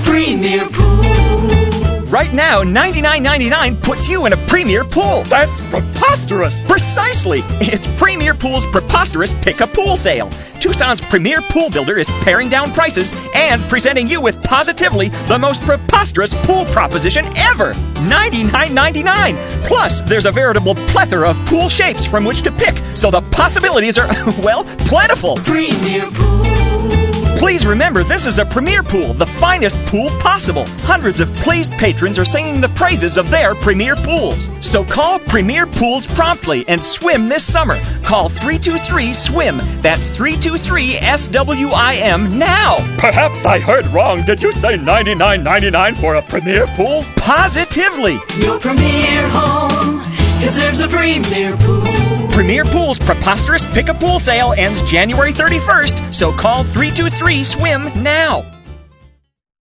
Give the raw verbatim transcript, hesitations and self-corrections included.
Premier Pool. Right now, ninety-nine ninety-nine puts you in a Premier Pool. That's preposterous! Precisely! It's Premier Pool's preposterous pick-a-pool sale. Tucson's Premier Pool Builder is paring down prices and presenting you with positively the most preposterous pool proposition ever. ninety-nine ninety-nine. Plus, there's a veritable plethora of pool shapes from which to pick, so the possibilities are, well, plentiful. Premier Pool. Please remember, this is a Premier Pool, the finest pool possible. Hundreds of pleased patrons are singing the praises of their Premier Pools. So call Premier Pools promptly and swim this summer. Call three two three SWIM. That's three two three S W I M now. Perhaps I heard wrong. Did you say ninety-nine ninety-nine for a Premier Pool? Positively. Your Premier home deserves a Premier Pool. Premier Pool's preposterous pick-a-pool sale ends January thirty-first, so call three two three SWIM now.